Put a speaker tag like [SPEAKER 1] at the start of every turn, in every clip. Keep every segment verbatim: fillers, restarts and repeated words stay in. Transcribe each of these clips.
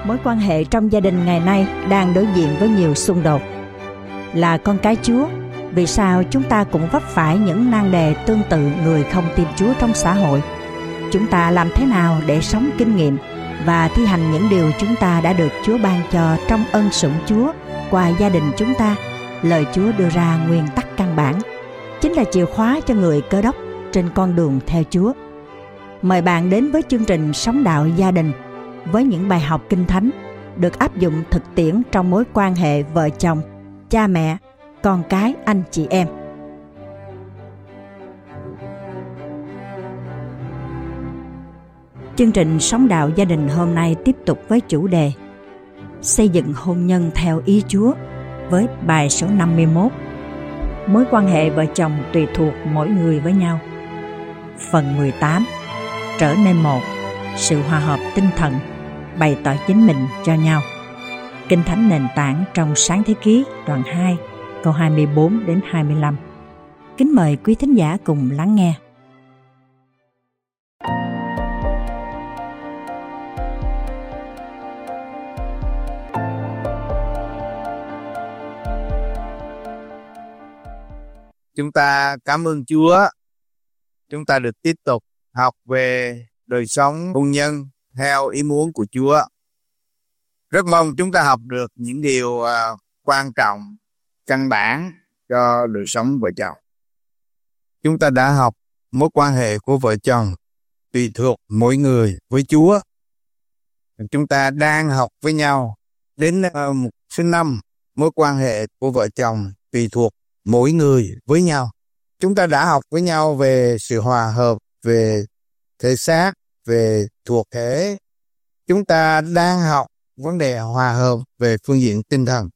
[SPEAKER 1] Mối quan hệ trong gia đình ngày nay đang đối diện với nhiều xung đột. Là con cái Chúa, vì sao chúng ta cũng vấp phải những nan đề tương tự người không tin Chúa trong xã hội? Chúng ta làm thế nào để sống kinh nghiệm và thi hành những điều chúng ta đã được Chúa ban cho trong ân sủng Chúa qua gia đình chúng ta? Lời Chúa đưa ra nguyên tắc căn bản, chính là chìa khóa cho người Cơ Đốc trên con đường theo Chúa. Mời bạn đến với chương trình Sống Đạo Gia Đình với những bài học Kinh Thánh được áp dụng thực tiễn trong mối quan hệ vợ chồng, cha mẹ, con cái, anh chị em. Chương trình Sống Đạo Gia Đình hôm nay tiếp tục với chủ đề Xây dựng hôn nhân theo ý Chúa với bài số năm mươi mốt. Mối quan hệ vợ chồng tùy thuộc mỗi người với nhau. Phần mười tám. Trở nên một, sự hòa hợp tinh thần, bày tỏ chính mình cho nhau. Kinh Thánh nền tảng trong Sáng Thế Ký đoạn hai, câu hai mươi bốn đến hai mươi lăm. Kính mời quý thính giả cùng lắng nghe.
[SPEAKER 2] Chúng ta cảm ơn Chúa. Chúng ta được tiếp tục học về đời sống hôn nhân theo ý muốn của Chúa. Rất mong chúng ta học được những điều uh, quan trọng, căn bản cho đời sống vợ chồng. Chúng ta đã học mối quan hệ của vợ chồng tùy thuộc mỗi người với Chúa. Chúng ta đang học với nhau đến uh, một số năm mối quan hệ của vợ chồng tùy thuộc mỗi người với nhau. Chúng ta đã học với nhau về sự hòa hợp, về thể xác, về thuộc thể. Chúng ta đang học vấn đề hòa hợp về phương diện tinh thần.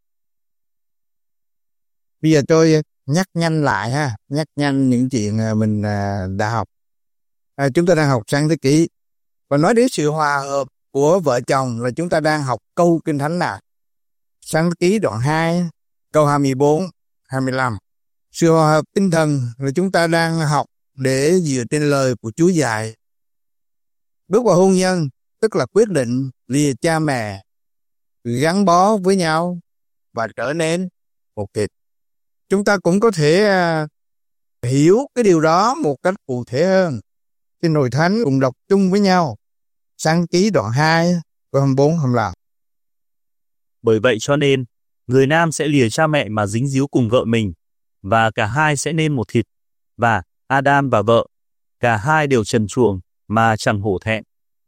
[SPEAKER 2] Bây giờ tôi nhắc nhanh lại ha, nhắc nhanh những chuyện mình đã học. À, chúng ta đang học Sáng Thế Ký. Và nói đến sự hòa hợp của vợ chồng là chúng ta đang học câu Kinh Thánh nào? Sáng Thế Ký đoạn hai, câu hai mươi bốn, hai mươi lăm. Sự hòa hợp tinh thần là chúng ta đang học để dựa trên lời của Chúa dạy. Bước vào hôn nhân tức là quyết định lìa cha mẹ, gắn bó với nhau và trở nên một thịt. Chúng ta cũng có thể uh, hiểu cái điều đó một cách cụ thể hơn. Trên Hội Thánh cùng đọc chung với nhau Sáng Ký đoạn hai, câu hai mươi bốn, hai mươi lăm.
[SPEAKER 3] Bởi vậy cho nên, người nam sẽ lìa cha mẹ mà dính díu cùng vợ mình, và cả hai sẽ nên một thịt. Và Adam và vợ, cả hai đều trần truồng mà chẳng hổ thẹn.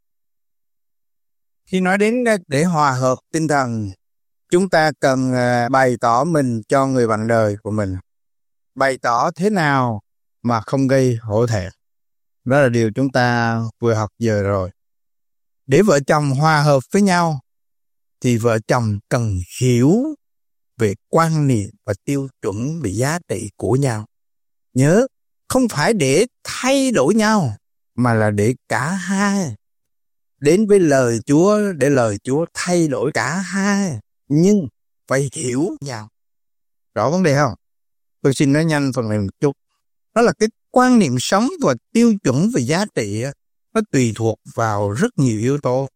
[SPEAKER 2] Khi nói đến để hòa hợp tinh thần, chúng ta cần bày tỏ mình cho người bạn đời của mình. Bày tỏ thế nào mà không gây hổ thẹn. Đó là điều chúng ta vừa học giờ rồi. Để vợ chồng hòa hợp với nhau, thì vợ chồng cần hiểu về quan niệm và tiêu chuẩn về giá trị của nhau. Nhớ, không phải để thay đổi nhau, mà là để cả hai đến với lời Chúa, để lời Chúa thay đổi cả hai. Nhưng phải hiểu nhau. Rõ vấn đề không? Tôi xin nói nhanh phần này một chút. Đó là cái quan niệm sống và tiêu chuẩn về giá trị, nó tùy thuộc vào rất nhiều yếu tố.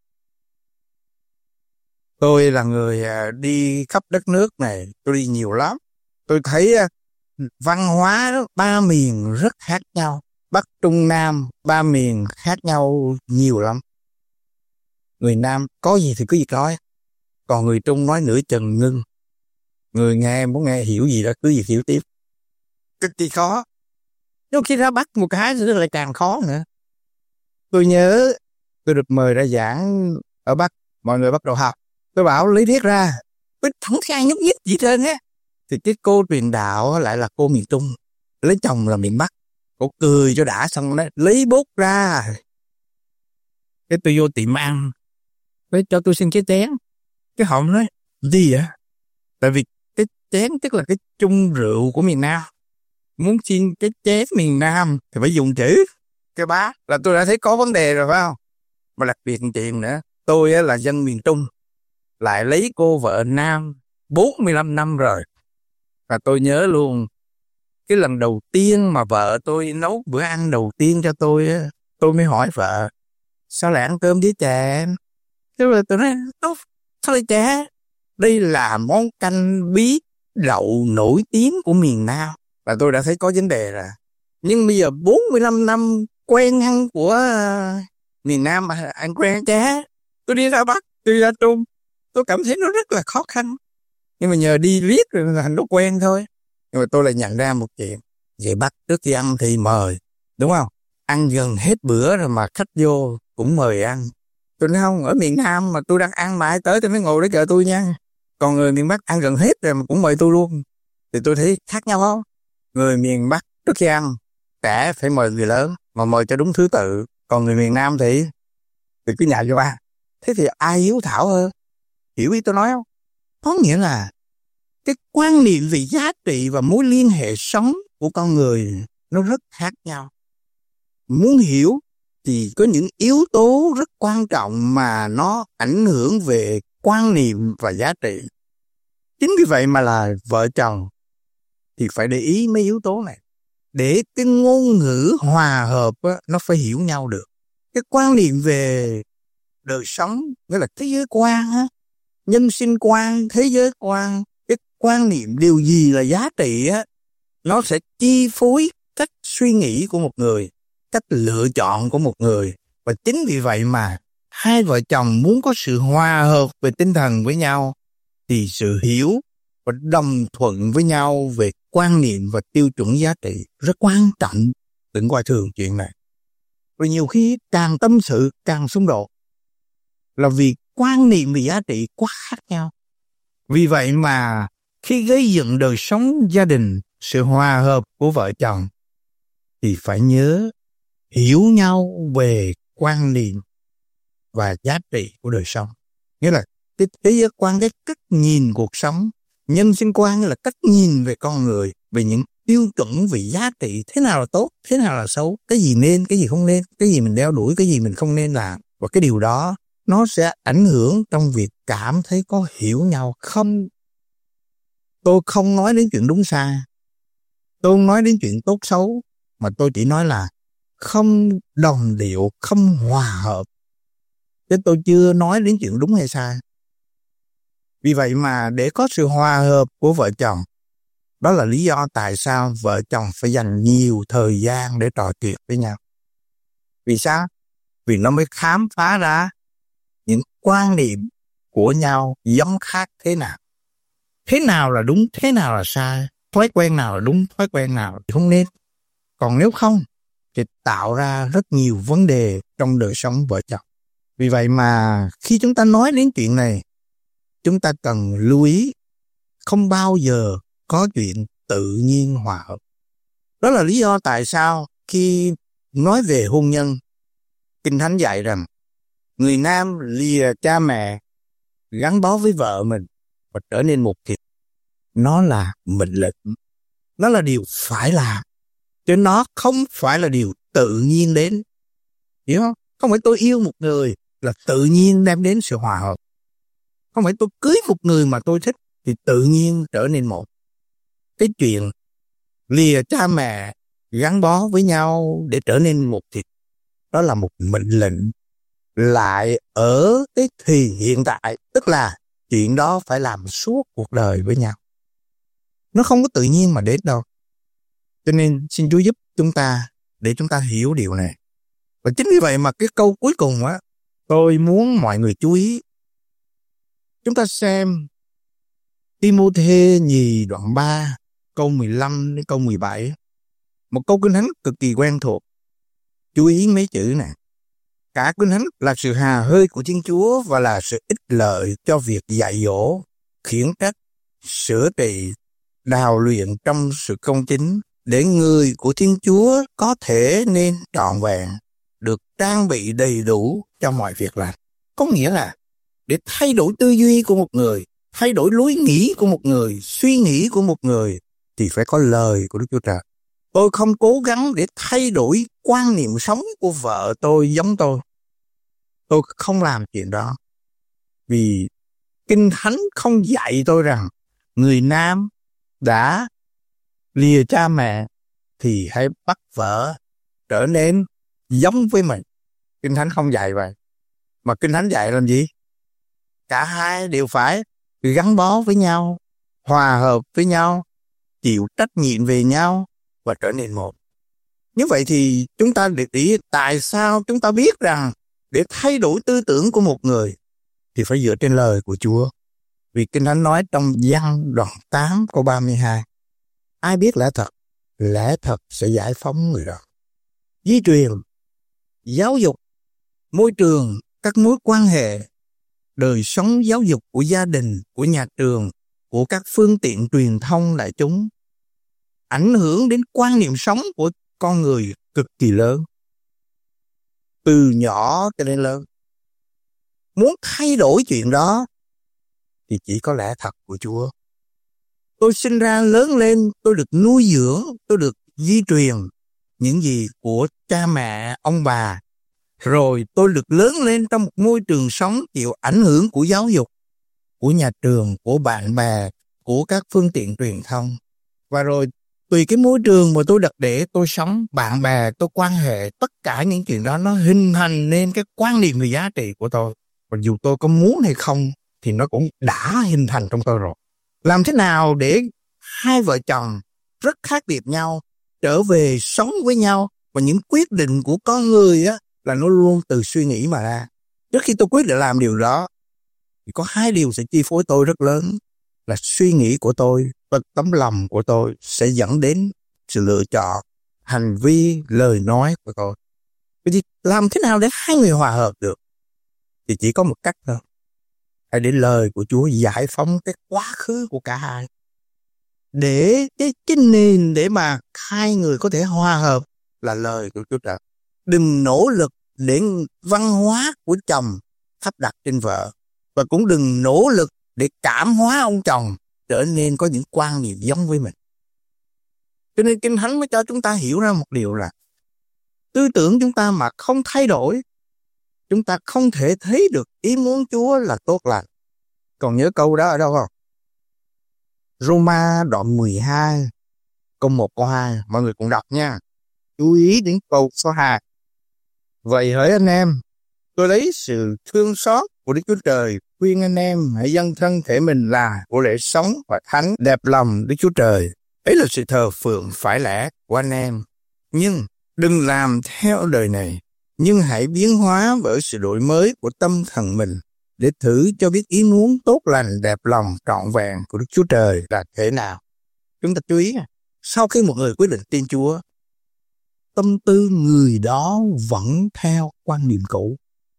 [SPEAKER 2] Tôi là người đi khắp đất nước này, tôi đi nhiều lắm. Tôi thấy văn hóa ba miền rất khác nhau. Bắc, Trung, Nam, ba miền khác nhau nhiều lắm. Người Nam có gì thì cứ việc nói. Còn người Trung nói nửa chừng ngưng. Người nghe muốn nghe hiểu gì đó cứ việc hiểu tiếp. Cực kỳ khó. Nhưng khi ra Bắc một cái thì lại càng khó nữa. Tôi nhớ tôi được mời ra giảng ở Bắc. Mọi người bắt đầu học. Tôi bảo lý thuyết ra. Tôi không thấy ai nhúc nhích gì trơn á. Thì cái cô truyền đạo lại là cô miền Trung. Lấy chồng là miền Bắc. Cô cười cho đã xong đó. Lấy bút ra. Cái tôi vô tiệm ăn. Với cho tôi xin cái chén. Cái họ nói gì vậy? Tại vì cái chén tức là cái chung rượu của miền Nam. Muốn xin cái chén miền Nam thì phải dùng chữ cái bát, là tôi đã thấy có vấn đề rồi phải không? Mà đặc biệt một chuyện nữa, tôi là dân miền Trung, lại lấy cô vợ Nam bốn mươi lăm năm rồi. Và tôi nhớ luôn, cái lần đầu tiên mà vợ tôi nấu bữa ăn đầu tiên cho tôi, tôi mới hỏi vợ, sao lại ăn cơm với chè em? Thế rồi tôi nói, thói trẻ. Đây là món canh bí đậu nổi tiếng của miền Nam. Và tôi đã thấy có vấn đề rồi. Nhưng bây giờ bốn mươi lăm năm quen ăn của uh, miền Nam mà ăn quen trẻ. Tôi đi ra Bắc, tôi đi ra Trung, tôi cảm thấy nó rất là khó khăn. Nhưng mà nhờ đi riết rồi là nó quen thôi. Nhưng mà tôi lại nhận ra một chuyện. Vậy Bắc trước khi ăn thì mời, đúng không? Ăn gần hết bữa rồi mà khách vô cũng mời ăn. Tôi nói không, ở miền Nam mà tôi đang ăn mà ai tới tôi mới ngồi để chờ tôi nha. Còn người miền Bắc ăn gần hết rồi mà cũng mời tôi luôn. Thì tôi thấy khác nhau không? Người miền Bắc trước khi ăn, trẻ phải mời người lớn, mà mời cho đúng thứ tự. Còn người miền Nam thì thì cứ nhào vô ăn. Thế thì ai hiếu thảo hơn? Hiểu ý tôi nói không? Có nghĩa là cái quan niệm về giá trị và mối liên hệ sống của con người nó rất khác nhau. Muốn hiểu thì có những yếu tố rất quan trọng mà nó ảnh hưởng về quan niệm và giá trị. Chính vì vậy mà là vợ chồng thì phải để ý mấy yếu tố này. Để cái ngôn ngữ hòa hợp á, nó phải hiểu nhau được. Cái quan niệm về đời sống, nghĩa là thế giới quan, á, nhân sinh quan, thế giới quan, cái quan niệm điều gì là giá trị á, nó sẽ chi phối cách suy nghĩ của một người, cách lựa chọn của một người. Và chính vì vậy mà hai vợ chồng muốn có sự hòa hợp về tinh thần với nhau thì sự hiểu và đồng thuận với nhau về quan niệm và tiêu chuẩn giá trị rất quan trọng. Đừng coi thường chuyện này. Và nhiều khi càng tâm sự càng xung đột là vì quan niệm về giá trị quá khác nhau. Vì vậy mà khi gây dựng đời sống gia đình, sự hòa hợp của vợ chồng thì phải nhớ hiểu nhau về quan niệm và giá trị của đời sống. Nghĩa là cái thế giới quan, cái cách nhìn cuộc sống, nhân sinh quan là cách nhìn về con người, về những tiêu chuẩn về giá trị, thế nào là tốt, thế nào là xấu, cái gì nên, cái gì không nên, cái gì mình đeo đuổi, cái gì mình không nên làm. Và cái điều đó nó sẽ ảnh hưởng trong việc cảm thấy có hiểu nhau không. Tôi không nói đến chuyện đúng sai, tôi không nói đến chuyện tốt xấu, mà tôi chỉ nói là không đồng điệu, không hòa hợp. Chứ tôi chưa nói đến chuyện đúng hay sai. Vì vậy mà để có sự hòa hợp của vợ chồng, đó là lý do tại sao vợ chồng phải dành nhiều thời gian để trò chuyện với nhau. Vì sao? Vì nó mới khám phá ra những quan niệm của nhau giống khác thế nào. Thế nào là đúng, thế nào là sai, thói quen nào là đúng, thói quen nào thì không nên. Còn nếu không, thì tạo ra rất nhiều vấn đề trong đời sống vợ chồng. Vì vậy mà khi chúng ta nói đến chuyện này, chúng ta cần lưu ý không bao giờ có chuyện tự nhiên hòa hợp. Đó là lý do tại sao khi nói về hôn nhân, Kinh Thánh dạy rằng người nam lìa cha mẹ, gắn bó với vợ mình và trở nên một thịt. Nó là mệnh lệnh, nó là điều phải làm, chứ nó không phải là điều tự nhiên đến. Hiểu không? Không phải tôi yêu một người là tự nhiên đem đến sự hòa hợp. Không phải tôi cưới một người mà tôi thích thì tự nhiên trở nên một. Cái chuyện lìa cha mẹ, gắn bó với nhau để trở nên một thịt, đó là một mệnh lệnh lại ở cái thì hiện tại. Tức là chuyện đó phải làm suốt cuộc đời với nhau. Nó không có tự nhiên mà đến đâu. Cho nên xin Chúa giúp chúng ta để chúng ta hiểu điều này. Và chính vì vậy mà cái câu cuối cùng á, tôi muốn mọi người chú ý. Chúng ta xem Ti-mô-thê nhì đoạn ba, câu mười lăm đến câu mười bảy. Một câu Kinh Thánh cực kỳ quen thuộc. Chú ý mấy chữ này. Cả Kinh Thánh là sự hà hơi của Thiên Chúa và là sự ích lợi cho việc dạy dỗ, khiển trách, sửa trị, đào luyện trong sự công chính, để người của Thiên Chúa có thể nên trọn vẹn, được trang bị đầy đủ cho mọi việc làm. Có nghĩa là để thay đổi tư duy của một người, thay đổi lối nghĩ của một người, suy nghĩ của một người, thì phải có lời của Đức Chúa Trời. Tôi không cố gắng để thay đổi quan niệm sống của vợ tôi giống tôi. Tôi không làm chuyện đó. Vì Kinh Thánh không dạy tôi rằng người nam đã lìa cha mẹ thì hãy bắt vợ trở nên giống với mình. Kinh Thánh không dạy vậy. Mà Kinh Thánh dạy làm gì? cả hai đều phải gắn bó với nhau, hòa hợp với nhau, chịu trách nhiệm về nhau và trở nên một. Như vậy thì chúng ta để ý tại sao chúng ta biết rằng để thay đổi tư tưởng của một người thì phải dựa trên lời của Chúa. Vì Kinh Thánh nói trong Giăng đoạn tám câu ba mươi hai, ai biết lẽ thật, lẽ thật sẽ giải phóng người đó. Di truyền, giáo dục, môi trường, các mối quan hệ, đời sống giáo dục của gia đình, của nhà trường, của các phương tiện truyền thông đại chúng, ảnh hưởng đến quan niệm sống của con người cực kỳ lớn. Từ nhỏ cho đến lớn. Muốn thay đổi chuyện đó thì chỉ có lẽ thật của Chúa. Tôi sinh ra lớn lên, tôi được nuôi dưỡng, tôi được di truyền những gì của cha mẹ, ông bà. Rồi tôi được lớn lên trong một môi trường sống chịu ảnh hưởng của giáo dục, của nhà trường, của bạn bè, của các phương tiện truyền thông. Và rồi tùy cái môi trường mà tôi đặt để tôi sống, bạn bè, tôi quan hệ, tất cả những chuyện đó nó hình thành nên cái quan niệm về giá trị của tôi. Và dù tôi có muốn hay không thì nó cũng đã hình thành trong tôi rồi. Làm thế nào để hai vợ chồng rất khác biệt nhau trở về sống với nhau, và những quyết định của con người á là nó luôn từ suy nghĩ mà ra. Trước khi tôi quyết định làm điều đó thì có hai điều sẽ chi phối tôi rất lớn, là suy nghĩ của tôi và tấm lòng của tôi sẽ dẫn đến sự lựa chọn, hành vi, lời nói của tôi. Vậy thì làm thế nào để hai người hòa hợp được? Thì chỉ có một cách thôi. Hãy để lời của Chúa giải phóng cái quá khứ của cả hai. Để cái, cái nền để mà hai người có thể hòa hợp là lời của Chúa Trời. Đừng nỗ lực để văn hóa của chồng áp đặt trên vợ. Và cũng đừng nỗ lực để cảm hóa ông chồng trở nên có những quan niệm giống với mình. Cho nên Kinh Thánh mới cho chúng ta hiểu ra một điều là tư tưởng chúng ta mà không thay đổi, chúng ta không thể thấy được ý muốn Chúa là tốt lành. Còn nhớ câu đó ở đâu không? Roma đoạn mười hai, câu một, câu hai. Mọi người cùng đọc nha. Chú ý đến câu số hai. Vậy hỡi anh em, tôi lấy sự thương xót của Đức Chúa Trời khuyên anh em hãy dâng thân thể mình là của lễ sống và thánh đẹp lòng Đức Chúa Trời. Ấy là sự thờ phượng phải lẽ của anh em. Nhưng đừng làm theo đời này, nhưng hãy biến hóa bởi sự đổi mới của tâm thần mình, để thử cho biết ý muốn tốt lành đẹp lòng trọn vẹn của Đức Chúa Trời là thế nào. Chúng ta chú ý, sau khi một người quyết định tin Chúa, tâm tư người đó vẫn theo quan niệm cũ.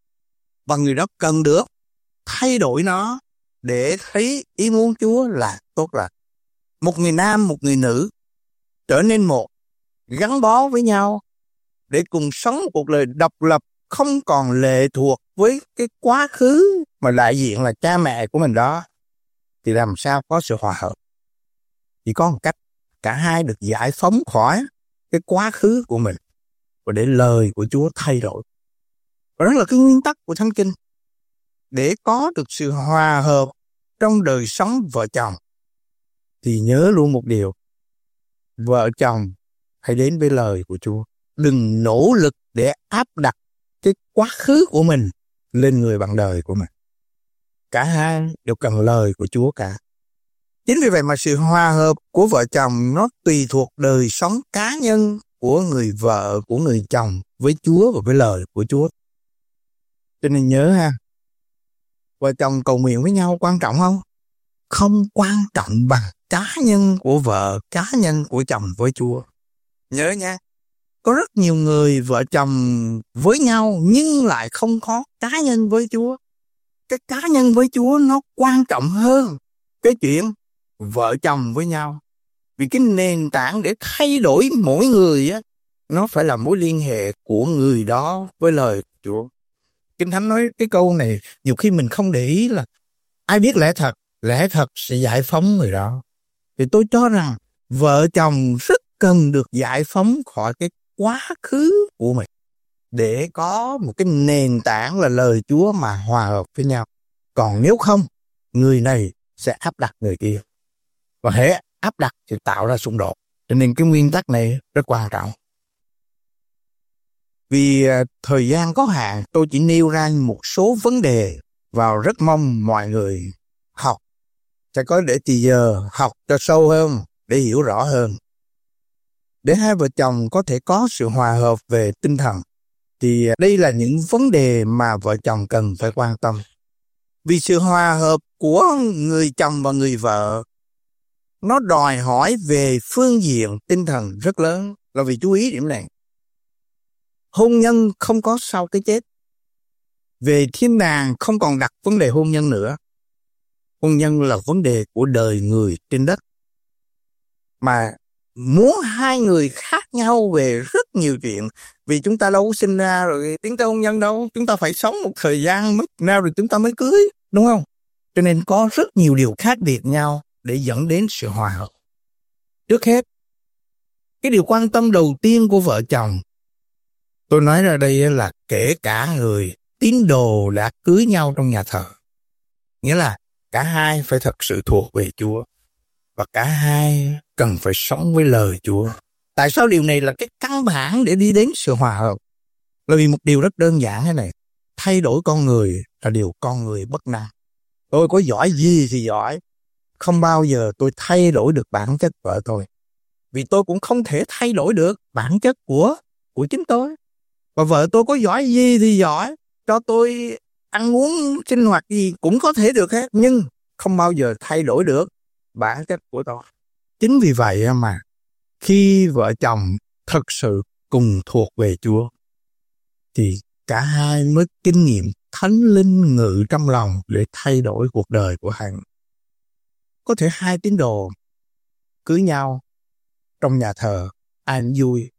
[SPEAKER 2] Và người đó cần được thay đổi nó để thấy ý muốn Chúa là tốt lành. Một người nam, một người nữ trở nên một, gắn bó với nhau để cùng sống một cuộc đời độc lập, không còn lệ thuộc với cái quá khứ mà đại diện là cha mẹ của mình đó, thì làm sao có sự hòa hợp? Chỉ có một cách, cả hai được giải phóng khỏi cái quá khứ của mình và để lời của Chúa thay đổi. Và đó là cái nguyên tắc của Thánh Kinh. Để có được sự hòa hợp trong đời sống vợ chồng thì nhớ luôn một điều, vợ chồng hãy đến với lời của Chúa. Đừng nỗ lực để áp đặt cái quá khứ của mình lên người bạn đời của mình. Cả hai đều cần lời của Chúa cả. Chính vì vậy mà sự hòa hợp của vợ chồng nó tùy thuộc đời sống cá nhân của người vợ, của người chồng với Chúa và với lời của Chúa. Cho nên nhớ ha, vợ chồng cầu nguyện với nhau quan trọng không? Không quan trọng bằng cá nhân của vợ, cá nhân của chồng với Chúa. Nhớ nha, có rất nhiều người vợ chồng với nhau nhưng lại không có cá nhân với Chúa. Cái cá nhân với Chúa nó quan trọng hơn cái chuyện vợ chồng với nhau. Vì cái nền tảng để thay đổi mỗi người á, nó phải là mối liên hệ của người đó với lời Chúa. Kinh Thánh nói cái câu này, nhiều khi mình không để ý là ai biết lẽ thật, lẽ thật sẽ giải phóng người đó. Thì tôi cho rằng vợ chồng rất cần được giải phóng khỏi cái quá khứ của mình để có một cái nền tảng là lời Chúa mà hòa hợp với nhau. Còn nếu không, người này sẽ áp đặt người kia. Và hễ áp đặt thì tạo ra xung đột. Cho nên cái nguyên tắc này rất quan trọng. Vì uh, thời gian có hạn, tôi chỉ nêu ra một số vấn đề vào rất mong mọi người học, sẽ có để thì giờ học cho sâu hơn, để hiểu rõ hơn. Để hai vợ chồng có thể có sự hòa hợp về tinh thần, thì đây là những vấn đề mà vợ chồng cần phải quan tâm. Vì sự hòa hợp của người chồng và người vợ, nó đòi hỏi về phương diện tinh thần rất lớn. Là vì chú ý điểm này. Hôn nhân không có sau cái chết. Về thiên đàng không còn đặt vấn đề hôn nhân nữa. Hôn nhân là vấn đề của đời người trên đất. Mà muốn hai người khác nhau về rất nhiều chuyện. Vì chúng ta đâu có sinh ra rồi tiến tới hôn nhân đâu. Chúng ta phải sống một thời gian mất nào rồi chúng ta mới cưới. Đúng không? Cho nên có rất nhiều điều khác biệt nhau để dẫn đến sự hòa hợp. Trước hết, cái điều quan tâm đầu tiên của vợ chồng, tôi nói ra đây là kể cả người tín đồ đã cưới nhau trong nhà thờ. Nghĩa là cả hai phải thật sự thuộc về Chúa. Và cả hai cần phải sống với lời Chúa. Tại sao điều này là cái căn bản để đi đến sự hòa hợp? Là vì một điều rất đơn giản thế này. Thay đổi con người là điều con người bất năng. Tôi có giỏi gì thì giỏi. Không bao giờ tôi thay đổi được bản chất vợ tôi. Vì tôi cũng không thể thay đổi được bản chất của, của chính tôi. Và vợ tôi có giỏi gì thì giỏi. Cho tôi ăn uống sinh hoạt gì cũng có thể được hết. Nhưng không bao giờ thay đổi được bản chất của tôi. Chính vì vậy mà khi vợ chồng thật sự cùng thuộc về Chúa, thì cả hai mới kinh nghiệm Thánh Linh ngự trong lòng để thay đổi cuộc đời của hai. Có thể hai tín đồ cưới nhau trong nhà thờ, ai cũng vui.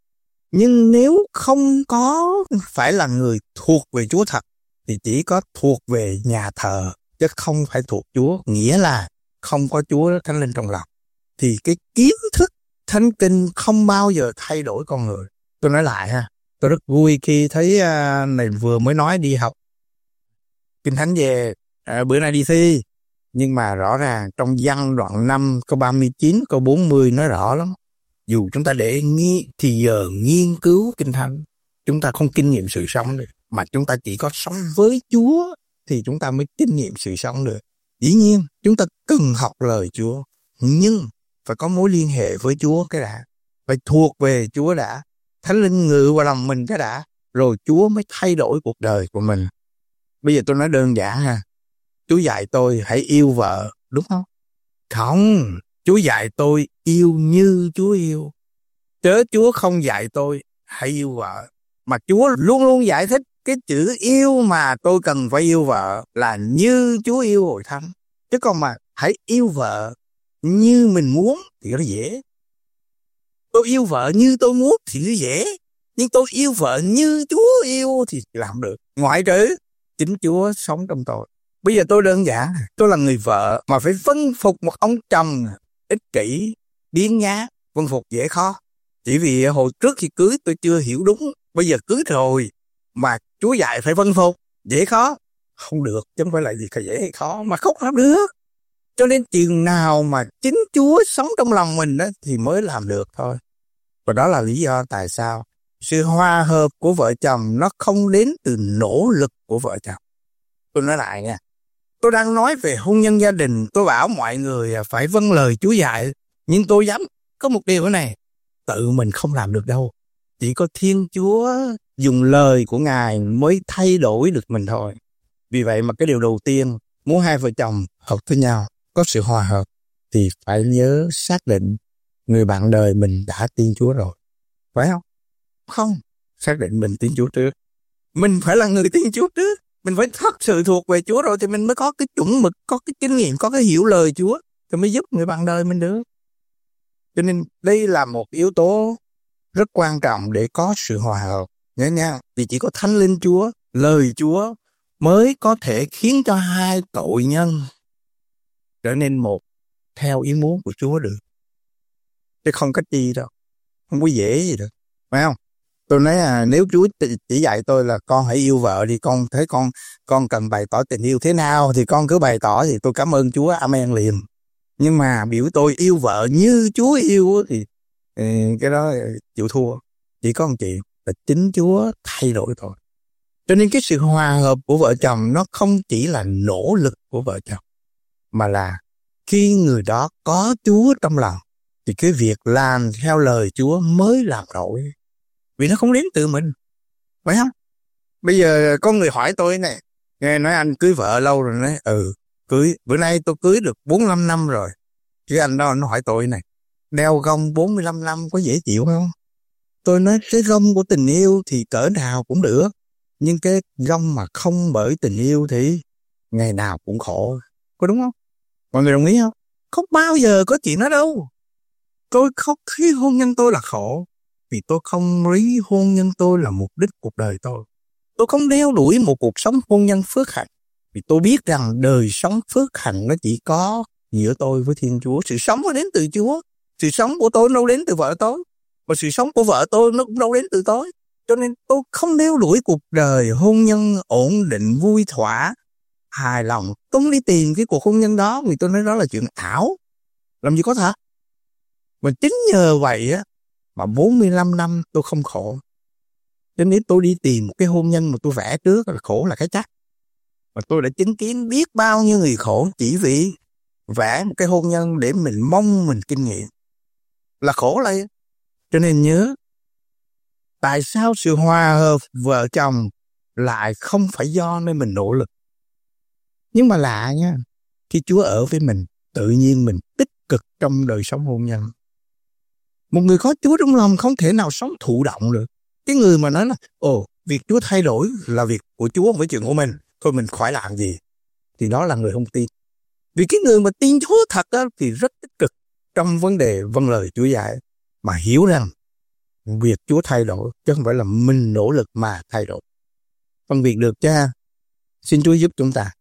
[SPEAKER 2] Nhưng nếu không có phải là người thuộc về Chúa thật, thì chỉ có thuộc về nhà thờ, chứ không phải thuộc Chúa. Nghĩa là không có Chúa Thánh Linh trong lòng. Thì cái kiến thức Thánh Kinh không bao giờ thay đổi con người. Tôi nói lại ha, tôi rất vui khi thấy uh, này vừa mới nói đi học Kinh Thánh về, uh, bữa nay đi thi. Nhưng mà rõ ràng trong văn đoạn năm câu ba mươi chín, câu bốn mươi nói rõ lắm. Dù chúng ta để nghi, thì giờ nghiên cứu Kinh Thánh, chúng ta không kinh nghiệm sự sống được. Mà chúng ta chỉ có sống với Chúa thì chúng ta mới kinh nghiệm sự sống được. Dĩ nhiên, chúng ta cần học lời Chúa. Nhưng phải có mối liên hệ với Chúa cái đã. Phải thuộc về Chúa đã. Thánh Linh ngự vào lòng mình cái đã. Rồi Chúa mới thay đổi cuộc đời của mình. Bây giờ tôi nói đơn giản ha. Chúa dạy tôi hãy yêu vợ, đúng không? Không, Chúa dạy tôi yêu như Chúa yêu. Chớ Chúa không dạy tôi hãy yêu vợ. Mà Chúa luôn luôn giải thích cái chữ yêu mà tôi cần phải yêu vợ là như Chúa yêu Hội Thánh. Chứ còn mà hãy yêu vợ như mình muốn thì nó dễ. Tôi yêu vợ như tôi muốn thì nó dễ. Nhưng tôi yêu vợ như Chúa yêu thì làm được. Ngoại trừ chính Chúa sống trong tôi. Bây giờ tôi đơn giản, tôi là người vợ mà phải vâng phục một ông chồng ích kỷ, biếng nhác, vâng phục dễ khó. Chỉ vì hồi trước khi cưới tôi chưa hiểu đúng, bây giờ cưới rồi mà Chúa dạy phải vâng phục, dễ khó. Không được, chứ không phải là gì phải dễ hay khó, mà không làm được. Cho nên chừng nào mà chính Chúa sống trong lòng mình đó, thì mới làm được thôi. Và đó là lý do tại sao sự hòa hợp của vợ chồng nó không đến từ nỗ lực của vợ chồng. Tôi nói lại nha, tôi đang nói về hôn nhân gia đình, tôi bảo mọi người phải vâng lời Chúa dạy, nhưng tôi dám có một điều này, tự mình không làm được đâu. Chỉ có Thiên Chúa dùng lời của Ngài mới thay đổi được mình thôi. Vì vậy mà cái điều đầu tiên, muốn hai vợ chồng hợp với nhau, có sự hòa hợp, thì phải nhớ xác định người bạn đời mình đã tin Chúa rồi. Phải không? Không, xác định mình tin Chúa trước. Mình phải là người tin Chúa trước. Mình phải thật sự thuộc về Chúa rồi thì mình mới có cái chuẩn mực, có cái kinh nghiệm, có cái hiểu lời Chúa, thì mới giúp người bạn đời mình được. Cho nên đây là một yếu tố rất quan trọng để có sự hòa hợp. Nhớ nha, vì chỉ có Thánh Linh Chúa, lời Chúa mới có thể khiến cho hai tội nhân trở nên một theo ý muốn của Chúa được. Chứ không có chi đâu, không có dễ gì được, phải không? Tôi nói à, nếu Chúa chỉ dạy tôi là con hãy yêu vợ đi, con thấy con con cần bày tỏ tình yêu thế nào thì con cứ bày tỏ, thì tôi cảm ơn Chúa, amen liền. Nhưng mà biểu tôi yêu vợ như Chúa yêu thì cái đó chịu thua. Chỉ có một chuyện là chính Chúa thay đổi thôi. Cho nên cái sự hòa hợp của vợ chồng nó không chỉ là nỗ lực của vợ chồng, mà là khi người đó có Chúa trong lòng thì cái việc làm theo lời Chúa mới làm nổi. Vì nó không đến từ mình, phải không? Bây giờ có người hỏi tôi này, nghe nói anh cưới vợ lâu rồi, nói ừ cưới, bữa nay tôi cưới được bốn mươi lăm năm rồi. Cái anh đó nó hỏi tôi này, đeo gông bốn mươi lăm năm có dễ chịu không? Tôi nói cái gông của tình yêu thì cỡ nào cũng được, nhưng cái gông mà không bởi tình yêu thì ngày nào cũng khổ, có đúng không? Mọi người đồng ý không? Không bao giờ có chuyện đó đâu. Tôi không thấy hôn nhân tôi là khổ, vì tôi không lý hôn nhân tôi là mục đích cuộc đời tôi. Tôi không đeo đuổi một cuộc sống hôn nhân phước hạnh, vì tôi biết rằng đời sống phước hạnh nó chỉ có giữa tôi với Thiên Chúa. Sự sống nó đến từ Chúa. Sự sống của tôi nó đâu đến từ vợ tôi, và sự sống của vợ tôi nó cũng đâu đến từ tôi. Cho nên tôi không đeo đuổi cuộc đời hôn nhân ổn định, vui thỏa, hài lòng. Tôi không đi tìm cái cuộc hôn nhân đó, vì tôi nói đó là chuyện ảo. Làm gì có thật. Mà chính nhờ vậy á mà bốn mươi lăm năm tôi không khổ. Cho nên tôi đi tìm một cái hôn nhân mà tôi vẽ trước là khổ là cái chắc. Mà tôi đã chứng kiến biết bao nhiêu người khổ chỉ vì vẽ một cái hôn nhân để mình mong mình kinh nghiệm. Là khổ lại. Cho nên nhớ, tại sao sự hòa hợp vợ chồng lại không phải do nơi mình nỗ lực. Nhưng mà lạ nha, khi Chúa ở với mình, tự nhiên mình tích cực trong đời sống hôn nhân. Một người có Chúa trong lòng không thể nào sống thụ động được. Cái người mà nói là, ồ, việc Chúa thay đổi là việc của Chúa, không phải chuyện của mình, thôi mình khỏi làm gì, thì đó là người không tin. Vì cái người mà tin Chúa thật đó, thì rất tích cực trong vấn đề vâng lời Chúa dạy, mà hiểu rằng việc Chúa thay đổi, chứ không phải là mình nỗ lực mà thay đổi. Phân biệt được cha, xin Chúa giúp chúng ta.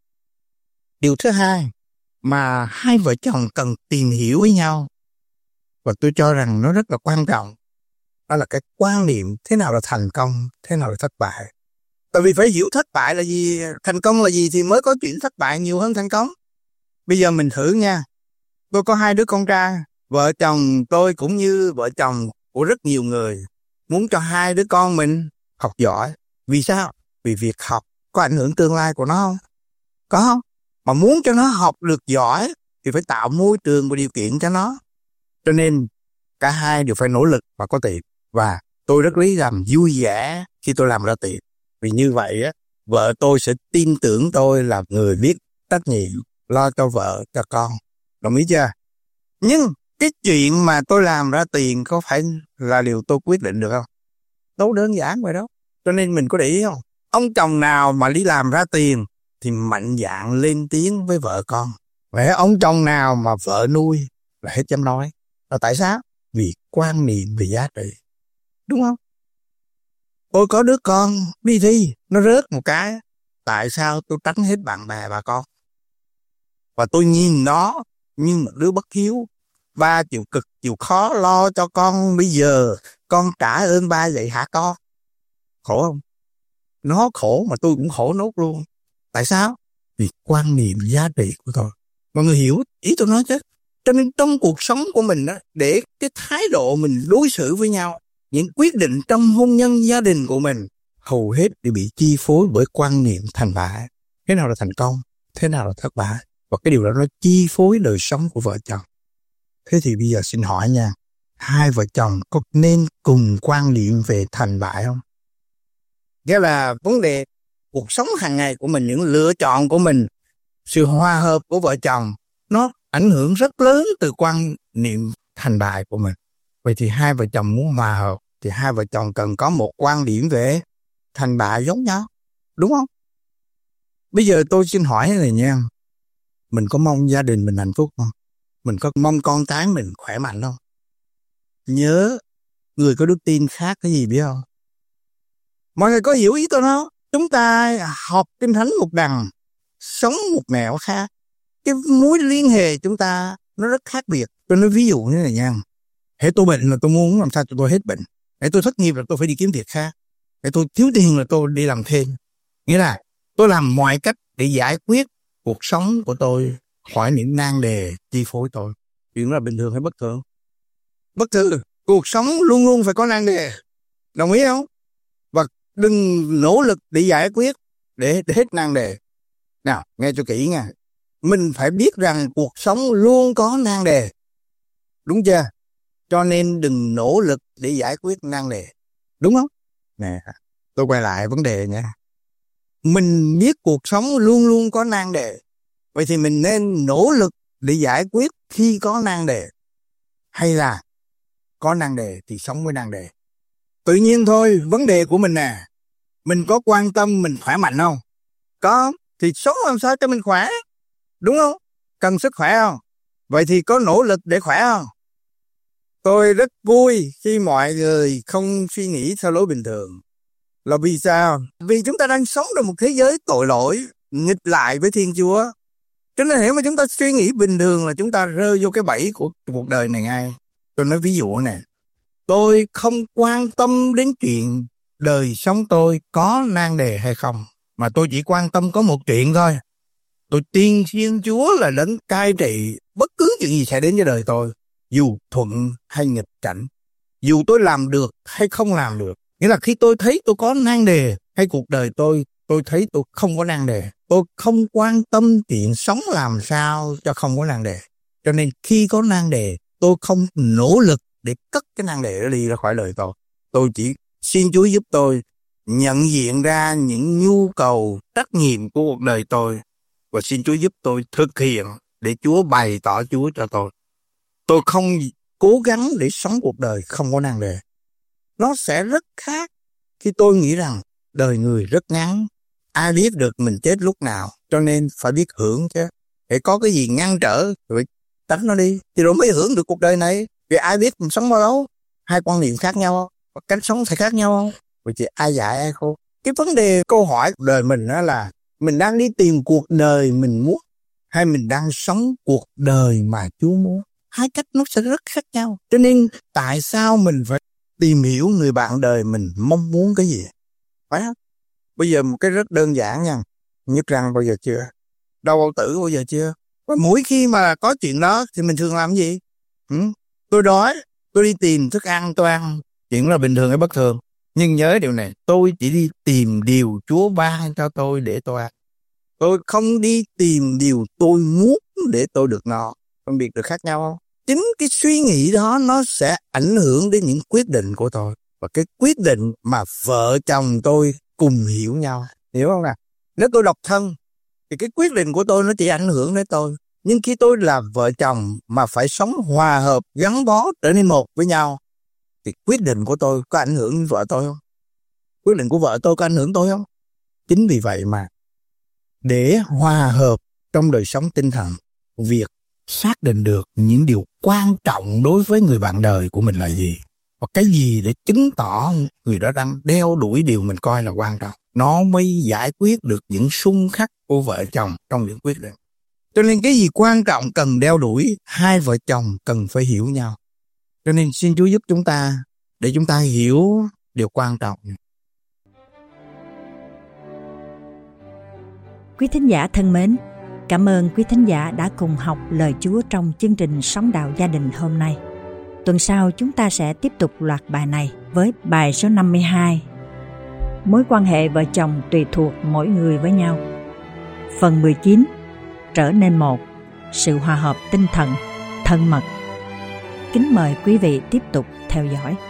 [SPEAKER 2] Điều thứ hai mà hai vợ chồng cần tìm hiểu với nhau, và tôi cho rằng nó rất là quan trọng, đó là cái quan niệm thế nào là thành công, thế nào là thất bại. Tại vì phải hiểu thất bại là gì, thành công là gì thì mới có chuyện thất bại nhiều hơn thành công. Bây giờ mình thử nha, tôi có hai đứa con trai, vợ chồng tôi cũng như vợ chồng của rất nhiều người muốn cho hai đứa con mình học giỏi. Vì sao? Vì việc học có ảnh hưởng tương lai của nó không? Có không? Mà muốn cho nó học được giỏi thì phải tạo môi trường và điều kiện cho nó. Cho nên cả hai đều phải nỗ lực và có tiền. Và tôi rất lý làm vui vẻ khi tôi làm ra tiền. Vì như vậy á, vợ tôi sẽ tin tưởng tôi là người biết trách nhiệm, lo cho vợ, cho con. Đồng ý chưa? Nhưng cái chuyện mà tôi làm ra tiền có phải là điều tôi quyết định được không? Đâu đơn giản vậy đó. Cho nên mình có để ý không? Ông chồng nào mà đi làm ra tiền thì mạnh dạn lên tiếng với vợ con. Vậy ông chồng nào mà vợ nuôi là hết dám nói. Là tại sao? Vì quan niệm về giá trị. Đúng không? Tôi có đứa con đi thi, nó rớt một cái. Tại sao tôi tránh hết bạn bè bà con? Và tôi nhìn nó như một đứa bất hiếu. Ba chịu cực, chịu khó lo cho con, bây giờ con trả ơn ba vậy hả con? Khổ không? Nó khổ mà tôi cũng khổ nốt luôn. Tại sao? Vì quan niệm giá trị của tôi. Mọi người hiểu ý tôi nói chứ? Cho nên trong cuộc sống của mình đó, để cái thái độ mình đối xử với nhau, những quyết định trong hôn nhân gia đình của mình hầu hết đều bị chi phối bởi quan niệm thành bại. Thế nào là thành công? Thế nào là thất bại? Và cái điều đó nó chi phối đời sống của vợ chồng. Thế thì bây giờ xin hỏi nha, hai vợ chồng có nên cùng quan niệm về thành bại không? Nghĩa là vấn đề cuộc sống hàng ngày của mình, những lựa chọn của mình, sự hòa hợp của vợ chồng, nó ảnh hưởng rất lớn từ quan niệm thành bại của mình. Vậy thì hai vợ chồng muốn hòa hợp thì hai vợ chồng cần có một quan điểm về thành bại giống nhau, đúng không? Bây giờ tôi xin hỏi này nha, mình có mong gia đình mình hạnh phúc không? Mình có mong con cái mình khỏe mạnh không? Nhớ, người có đức tin khác cái gì biết không? Mọi người có hiểu ý tôi không? Chúng ta học Kinh Thánh một đằng, sống một nẻo khác. Cái mối liên hệ chúng ta nó rất khác biệt. Tôi nói ví dụ như này nha. Hễ tôi bệnh là tôi muốn làm sao cho tôi hết bệnh. Hễ tôi thất nghiệp là tôi phải đi kiếm việc khác. Hễ tôi thiếu tiền là tôi đi làm thêm. Nghĩa là tôi làm mọi cách để giải quyết cuộc sống của tôi khỏi những nan đề chi phối tôi. Chuyện đó là bình thường hay bất thường? Bất thường. Cuộc sống luôn luôn phải có nan đề. Đồng ý không? Và đừng nỗ lực để giải quyết, để, để hết nan đề. Nào, nghe cho kỹ nha. Mình phải biết rằng cuộc sống luôn có nan đề. Đúng chưa? Cho nên đừng nỗ lực để giải quyết nan đề. Đúng không? Nè, tôi quay lại vấn đề nha. Mình biết cuộc sống luôn luôn có nan đề. Vậy thì mình nên nỗ lực để giải quyết khi có nan đề. Hay là có nan đề thì sống với nan đề. Tự nhiên thôi, vấn đề của mình nè. Mình có quan tâm mình khỏe mạnh không? Có, thì sống làm sao cho mình khỏe. Đúng không? Cần sức khỏe không? Vậy thì có nỗ lực để khỏe không? Tôi rất vui khi mọi người không suy nghĩ theo lối bình thường. Là vì sao? Vì chúng ta đang sống trong một thế giới tội lỗi, nghịch lại với Thiên Chúa. Cho nên nếu mà chúng ta suy nghĩ bình thường là chúng ta rơi vô cái bẫy của cuộc đời này ngay. Tôi nói ví dụ này. Tôi không quan tâm đến chuyện đời sống tôi có nan đề hay không. Mà tôi chỉ quan tâm có một chuyện thôi. Tôi tin Thiên Chúa là đấng cai trị bất cứ chuyện gì sẽ đến với đời tôi. Dù thuận hay nghịch cảnh. Dù tôi làm được hay không làm được. Nghĩa là khi tôi thấy tôi có nan đề hay cuộc đời tôi, tôi thấy tôi không có nan đề. Tôi không quan tâm chuyện sống làm sao cho không có nan đề. Cho nên khi có nan đề, tôi không nỗ lực để cất cái nan đề đó đi ra khỏi đời tôi. Tôi chỉ xin Chúa giúp tôi nhận diện ra những nhu cầu trách nhiệm của cuộc đời tôi. Và xin Chúa giúp tôi thực hiện để Chúa bày tỏ Chúa cho tôi. Tôi không cố gắng để sống cuộc đời không có nan đề. Nó sẽ rất khác khi tôi nghĩ rằng đời người rất ngắn. Ai biết được mình chết lúc nào. Cho nên phải biết hưởng chứ. Để có cái gì ngăn trở rồi tránh nó đi. Thì rồi mới hưởng được cuộc đời này. Vì ai biết mình sống bao lâu. Hai quan niệm khác nhau không? Cách sống phải khác nhau không? Vậy thì ai dạy ai khô. Cái vấn đề câu hỏi cuộc đời mình đó là mình đang đi tìm cuộc đời mình muốn hay mình đang sống cuộc đời mà Chúa muốn. Hai cách nó sẽ rất khác nhau. Cho nên tại sao mình phải tìm hiểu người bạn đời mình mong muốn cái gì? Phải không? Bây giờ một cái rất đơn giản nha. Nhức răng bao giờ chưa? Đau bao tử bao giờ chưa? Và mỗi khi mà có chuyện đó thì mình thường làm gì? Ừ? Tôi đói, tôi đi tìm thức ăn tôi ăn. Chuyện là bình thường hay bất thường. Nhưng nhớ điều này, tôi chỉ đi tìm điều Chúa ban cho tôi để tôi ăn. Tôi không đi tìm điều tôi muốn để tôi được no. Phân biệt được khác nhau không? Chính cái suy nghĩ đó nó sẽ ảnh hưởng đến những quyết định của tôi. Và cái quyết định mà vợ chồng tôi cùng hiểu nhau. Hiểu không nào? Nếu tôi độc thân thì cái quyết định của tôi nó chỉ ảnh hưởng đến tôi. Nhưng khi tôi là vợ chồng mà phải sống hòa hợp, gắn bó, trở nên một với nhau, thì quyết định của tôi có ảnh hưởng đến vợ tôi không? Quyết định của vợ tôi có ảnh hưởng tôi không? Chính vì vậy mà để hòa hợp trong đời sống tinh thần, việc xác định được những điều quan trọng đối với người bạn đời của mình là gì, và cái gì để chứng tỏ người đó đang đeo đuổi điều mình coi là quan trọng, nó mới giải quyết được những xung khắc của vợ chồng trong những quyết định. Cho nên cái gì quan trọng cần đeo đuổi, hai vợ chồng cần phải hiểu nhau. Cho nên xin Chúa giúp chúng ta để chúng ta hiểu điều quan trọng.
[SPEAKER 1] Quý thính giả thân mến, cảm ơn quý thính giả đã cùng học lời Chúa trong chương trình Sống Đạo Gia Đình hôm nay. Tuần sau chúng ta sẽ tiếp tục loạt bài này với bài số năm mươi hai. Mối quan hệ vợ chồng tùy thuộc mỗi người với nhau. Phần mười chín. Trở nên một. Sự hòa hợp tinh thần, thân mật. Kính mời quý vị tiếp tục theo dõi.